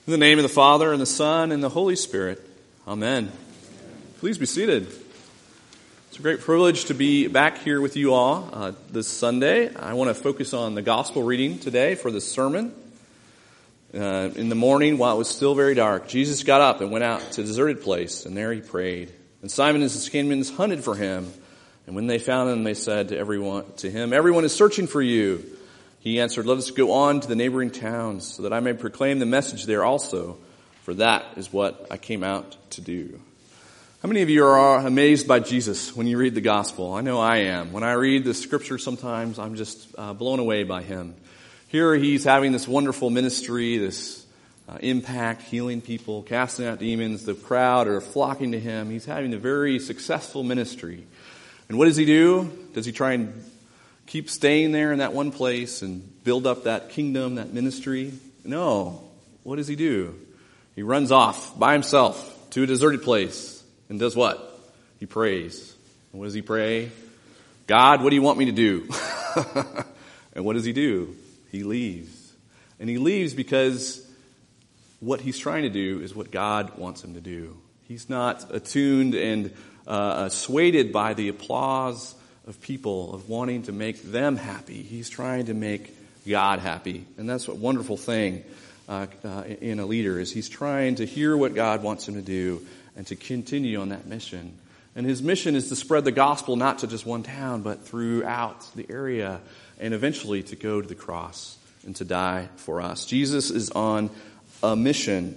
In the name of the Father, and the Son, and the Holy Spirit. Amen. Please be seated. It's a great privilege to be back here with you all this Sunday. I want to focus on the gospel reading today for this sermon. In the morning, while it was still very dark, Jesus got up and went out to a deserted place, and there he prayed. And Simon and his companions hunted for him. And when they found him, they said to him, "Everyone is searching for you." He answered, "Let us go on to the neighboring towns, so that I may proclaim the message there also, for that is what I came out to do." How many of you are amazed by Jesus when you read the gospel? I know I am. When I read the scripture sometimes, I'm just blown away by him. Here he's having this wonderful ministry, this impact, healing people, casting out demons. The crowd are flocking to him. He's having a very successful ministry. And what does he do? Does he try and keep staying there in that one place and build up that kingdom, that ministry? No. What does he do? He runs off by himself to a deserted place and does what? He prays. And what does he pray? "God, what do you want me to do?" And what does he do? He leaves. And he leaves because what he's trying to do is what God wants him to do. He's not attuned and swayed by the applause of people, of wanting to make them happy. He's trying to make God happy. And that's a wonderful thing in a leader, is he's trying to hear what God wants him to do and to continue on that mission. And his mission is to spread the gospel not to just one town, but throughout the area, and eventually to go to the cross and to die for us. Jesus is on a mission.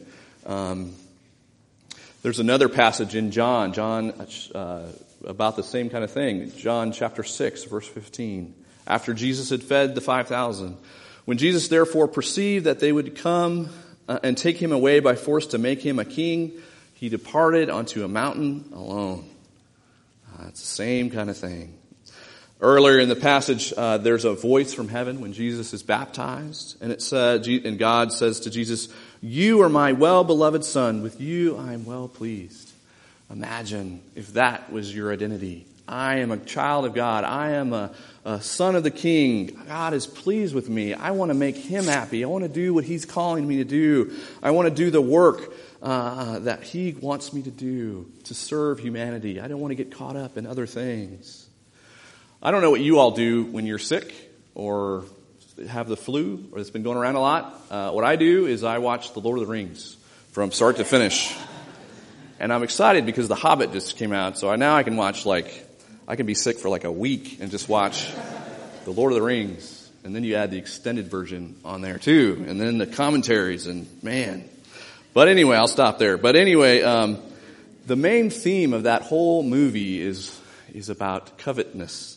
There's another passage in John about the same kind of thing. John chapter 6, verse 15. After Jesus had fed the 5,000, when Jesus therefore perceived that they would come and take him away by force to make him a king, he departed onto a mountain alone. It's the same kind of thing. Earlier in the passage, there's a voice from heaven when Jesus is baptized, and it said, and God says to Jesus, "You are my well-beloved Son. With you I am well pleased." Imagine if that was your identity. I am a child of God. I am a son of the King. God is pleased with me. I want to make him happy. I want to do what he's calling me to do. I want to do the work that he wants me to do, to serve humanity. I don't want to get caught up in other things. I don't know what you all do when you're sick or have the flu, or it's been going around a lot. What I do is I watch The Lord of the Rings from start to finish. And I'm excited because The Hobbit just came out, so now I can watch, I can be sick for a week and just watch The Lord of the Rings. And then you add the extended version on there too, and then the commentaries, and man. But anyway, I'll stop there. But anyway, the main theme of that whole movie is about covetousness,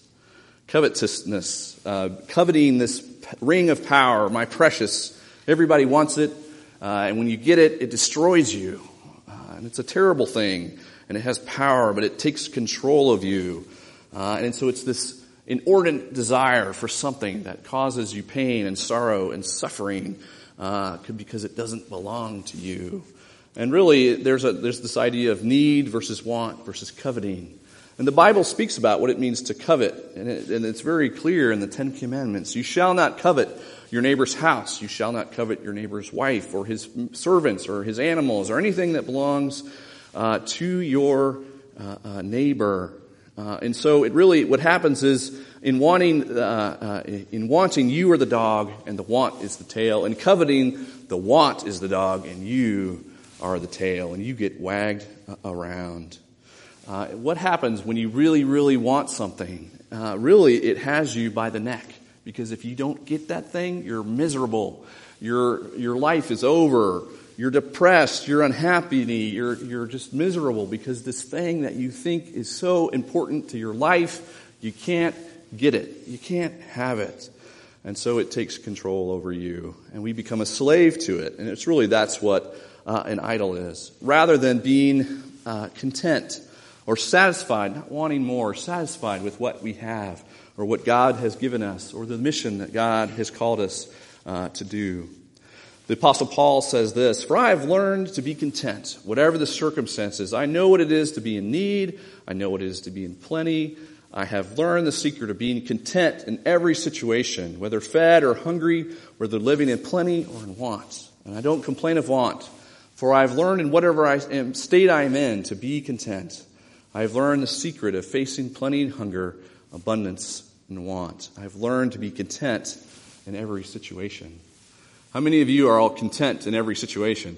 coveting this ring of power, my precious. Everybody wants it, and when you get it, it destroys you. And it's a terrible thing, and it has power, but it takes control of you. And so it's this inordinate desire for something that causes you pain and sorrow and suffering because it doesn't belong to you. And really, there's this idea of need versus want versus coveting. And the Bible speaks about what it means to covet, and it's very clear in the Ten Commandments. You shall not covet your neighbor's house. You shall not covet your neighbor's wife or his servants or his animals or anything that belongs to your neighbor. And so it really, what happens is in wanting, you are the dog and the want is the tail. In coveting, the want is the dog and you are the tail, and you get wagged around. What happens when you really, really want something? Really, it has you by the neck. Because if you don't get that thing, you're miserable. Your life is over. You're depressed. You're unhappy. You're just miserable because this thing that you think is so important to your life, you can't get it. You can't have it. And so it takes control over you. And we become a slave to it. And it's really, that's what an idol is. Rather than being content or satisfied, not wanting more, satisfied with what we have, or what God has given us, or the mission that God has called us to do. The Apostle Paul says this, "For I have learned to be content, whatever the circumstances. I know what it is to be in need. I know what it is to be in plenty. I have learned the secret of being content in every situation, whether fed or hungry, whether living in plenty or in want. and I don't complain of want. For I have learned in whatever state I am in to be content. I have learned the secret of facing plenty and hunger, abundance and want. I have learned to be content in every situation. How many of you are all content in every situation?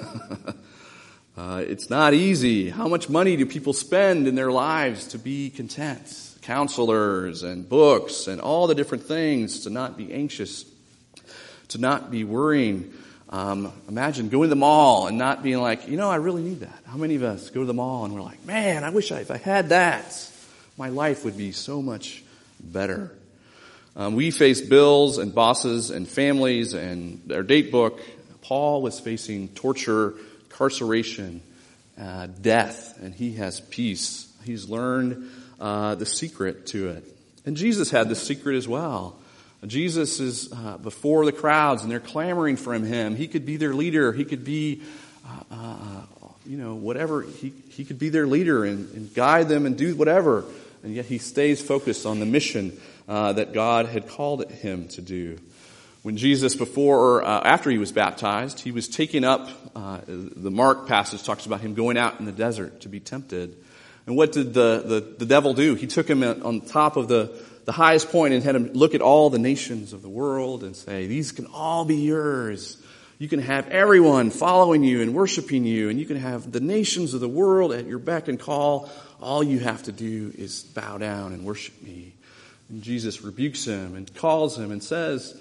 It's not easy. How much money do people spend in their lives to be content? Counselors and books and all the different things to not be anxious, to not be worrying. Imagine going to the mall and not being like, I really need that. How many of us go to the mall and we're like, man, I wish if I had that, my life would be so much better. We face bills and bosses and families and their date book. Paul was facing torture, incarceration, death, and he has peace. He's learned the secret to it. And Jesus had the secret as well. Jesus is before the crowds and they're clamoring for him. He could be their leader. He could be, whatever. He could be their leader and guide them and do whatever. And yet he stays focused on the mission that God had called him to do. When Jesus, before or after he was baptized, he was taken up. The Mark passage talks about him going out in the desert to be tempted. And what did the devil do? He took him on top of the highest point and had him look at all the nations of the world and say, these can all be yours. You can have everyone following you and worshiping you, and you can have the nations of the world at your beck and call. All you have to do is bow down and worship me. And Jesus rebukes him and calls him and says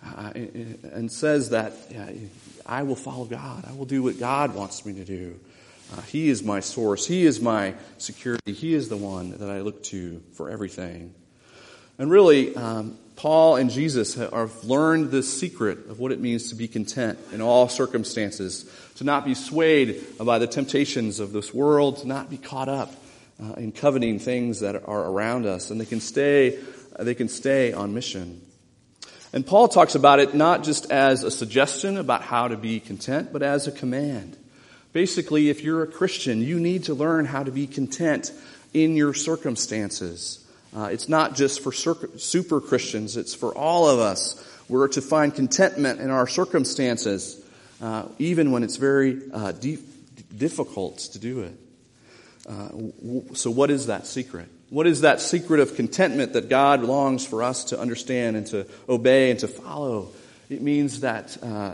that I will follow God. I will do what God wants me to do. He is my source. He is my security. He is the one that I look to for everything. And really, Paul and Jesus have learned the secret of what it means to be content in all circumstances, to not be swayed by the temptations of this world, to not be caught up in coveting things that are around us, and they can stay on mission. And Paul talks about it not just as a suggestion about how to be content, but as a command. Basically, if you're a Christian, you need to learn how to be content in your circumstances. It's not just for super Christians, it's for all of us. We're to find contentment in our circumstances, even when it's very difficult to do it. So what is that secret? What is that secret of contentment that God longs for us to understand and to obey and to follow? It means that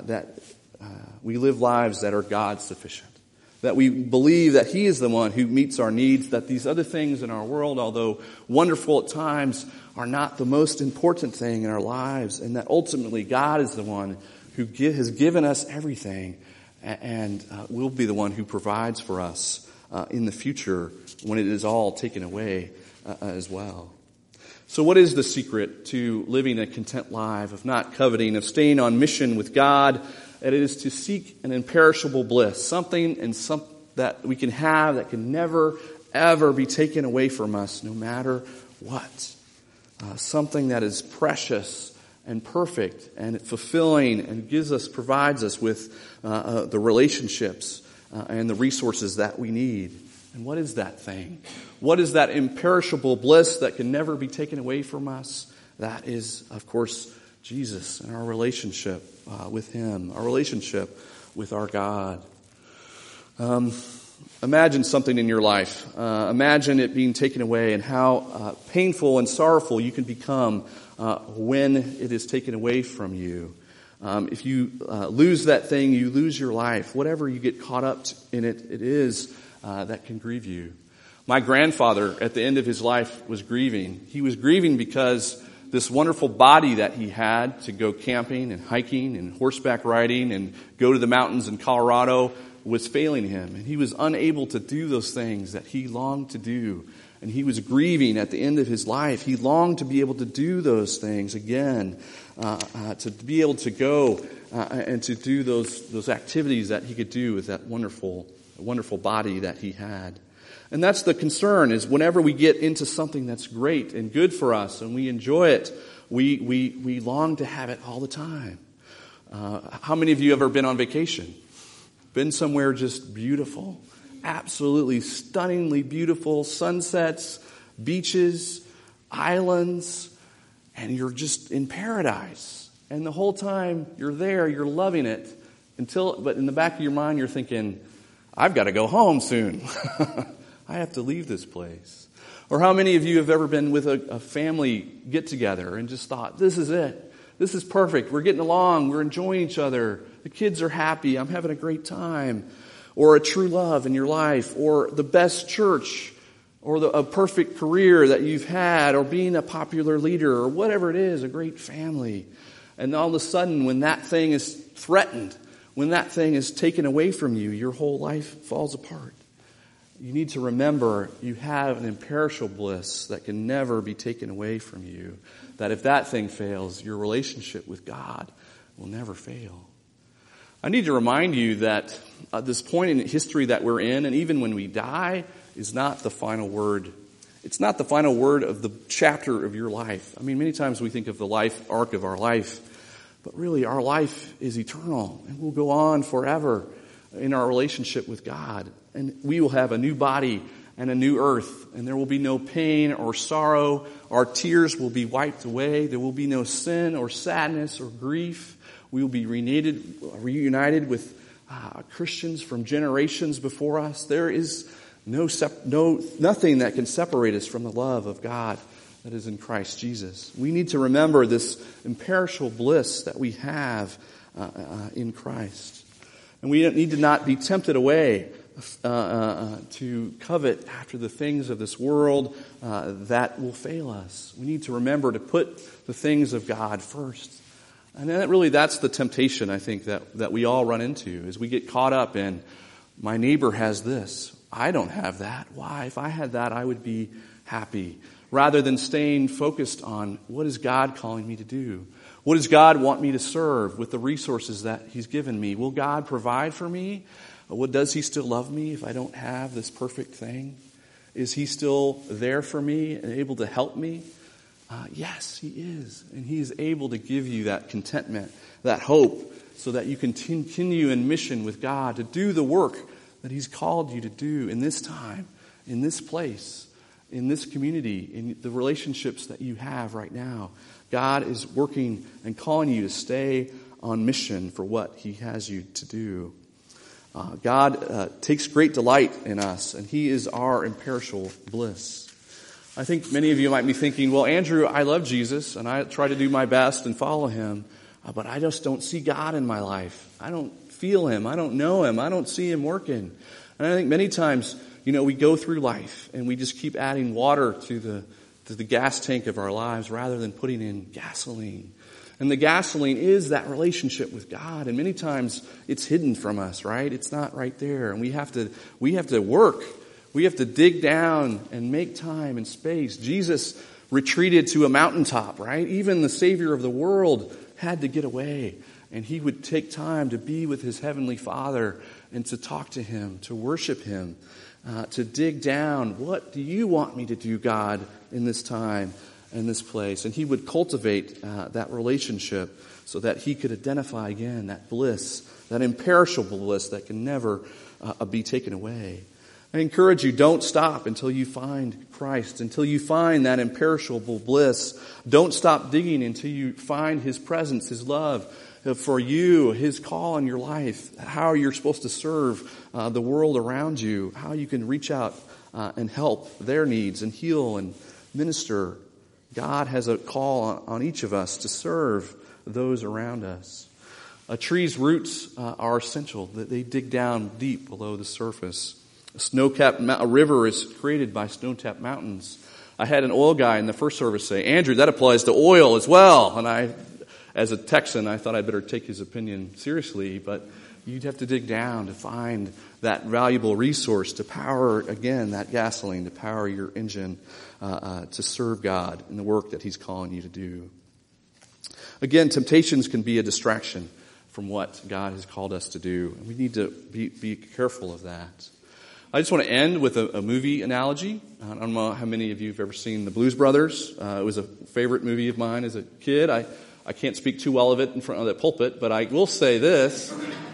we live lives that are God sufficient. That we believe that He is the one who meets our needs, that these other things in our world, although wonderful at times, are not the most important thing in our lives, and that ultimately God is the one who has given us everything and will be the one who provides for us in the future when it is all taken away as well. So what is the secret to living a content life, of not coveting, of staying on mission with God? It is to seek an imperishable bliss, something that we can have that can never, ever be taken away from us, no matter what. Something that is precious and perfect and fulfilling and provides us with the relationships and the resources that we need. And what is that thing? What is that imperishable bliss that can never be taken away from us? That is, of course, Jesus and our relationship with Him, our relationship with our God. Imagine something in your life. Imagine it being taken away and how painful and sorrowful you can become when it is taken away from you. If you lose that thing, you lose your life. Whatever you get caught up in it is that can grieve you. My grandfather, at the end of his life, was grieving. He was grieving because this wonderful body that he had to go camping and hiking and horseback riding and go to the mountains in Colorado was failing him. And he was unable to do those things that he longed to do. And he was grieving at the end of his life. He longed to be able to do those things again, to be able to go and to do those activities that he could do with that wonderful body that he had. And that's the concern, is whenever we get into something that's great and good for us and we enjoy it, we long to have it all the time. How many of you have ever been on vacation? Been somewhere just beautiful, absolutely stunningly beautiful, sunsets, beaches, islands, and you're just in paradise. And the whole time you're there, you're loving it, But in the back of your mind, you're thinking, I've got to go home soon. I have to leave this place. Or how many of you have ever been with a family get-together and just thought, this is it. This is perfect. We're getting along. We're enjoying each other. The kids are happy. I'm having a great time. Or a true love in your life. Or the best church. Or a perfect career that you've had. Or being a popular leader. Or whatever it is, a great family. And all of a sudden, when that thing is threatened, when that thing is taken away from you, your whole life falls apart. You need to remember you have an imperishable bliss that can never be taken away from you. That if that thing fails, your relationship with God will never fail. I need to remind you that this point in history that we're in, and even when we die, is not the final word. It's not the final word of the chapter of your life. I mean, many times we think of the life arc of our life, but really our life is eternal and will go on forever in our relationship with God. And we will have a new body and a new earth, and there will be no pain or sorrow. Our tears will be wiped away. There will be no sin or sadness or grief. We will be reunited with Christians from generations before us. There is nothing that can separate us from the love of God that is in Christ Jesus. We need to remember this imperishable bliss that we have in Christ. And we need to not be tempted away to covet after the things of this world that will fail us. We need to remember to put the things of God first. And that's the temptation, I think, that we all run into, is we get caught up in, my neighbor has this. I don't have that. Why? If I had that, I would be happy. Rather than staying focused on, what is God calling me to do? What does God want me to serve with the resources that He's given me? Will God provide for me? Does He still love me if I don't have this perfect thing? Is He still there for me and able to help me? Yes, He is. And He is able to give you that contentment, that hope, so that you can continue in mission with God to do the work that He's called you to do in this time, in this place, in this community, in the relationships that you have right now. God is working and calling you to stay on mission for what He has you to do. God takes great delight in us, and He is our imperishable bliss. I think many of you might be thinking, well, Andrew, I love Jesus, and I try to do my best and follow Him, but I just don't see God in my life. I don't feel Him. I don't know Him. I don't see Him working. And I think many times, we go through life, and we just keep adding water to the gas tank of our lives rather than putting in gasoline. And the gasoline is that relationship with God. And many times it's hidden from us, right? It's not right there. And we have to work. We have to dig down and make time and space. Jesus retreated to a mountaintop, right? Even the Savior of the world had to get away. And He would take time to be with His Heavenly Father and to talk to Him, to worship Him, to dig down. What do you want me to do, God, in this time? In this place. And He would cultivate that relationship so that He could identify again that bliss, that imperishable bliss that can never be taken away. I encourage you, don't stop until you find Christ, until you find that imperishable bliss. Don't stop digging until you find His presence, His love for you, His call in your life, how you're supposed to serve the world around you, how you can reach out and help their needs and heal and minister. God has a call on each of us to serve those around us. A tree's roots are essential. They dig down deep below the surface. A river is created by snow-capped mountains. I had an oil guy in the first service say, Andrew, that applies to oil as well. And as a Texan, I thought I'd better take his opinion seriously, but you'd have to dig down to find that valuable resource to power, again, that gasoline, to power your engine, to serve God in the work that He's calling you to do. Again, temptations can be a distraction from what God has called us to do. And we need to be careful of that. I just want to end with a movie analogy. I don't know how many of you have ever seen The Blues Brothers. It was a favorite movie of mine as a kid. I can't speak too well of it in front of the pulpit, but I will say this.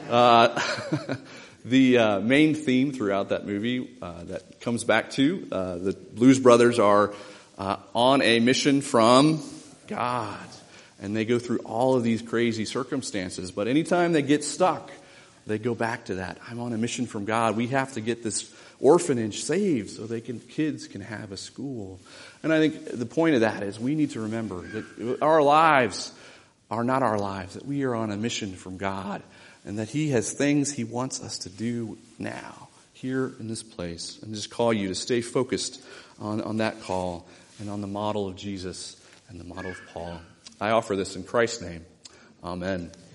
The main theme throughout that movie that comes back to the Blues Brothers are on a mission from God. And they go through all of these crazy circumstances. But anytime they get stuck, they go back to that. I'm on a mission from God. We have to get this orphanage saved so kids can have a school. And I think the point of that is we need to remember that our lives are not our lives, that we are on a mission from God, and that He has things He wants us to do now, here in this place. And just call you to stay focused on that call and on the model of Jesus and the model of Paul. I offer this in Christ's name. Amen.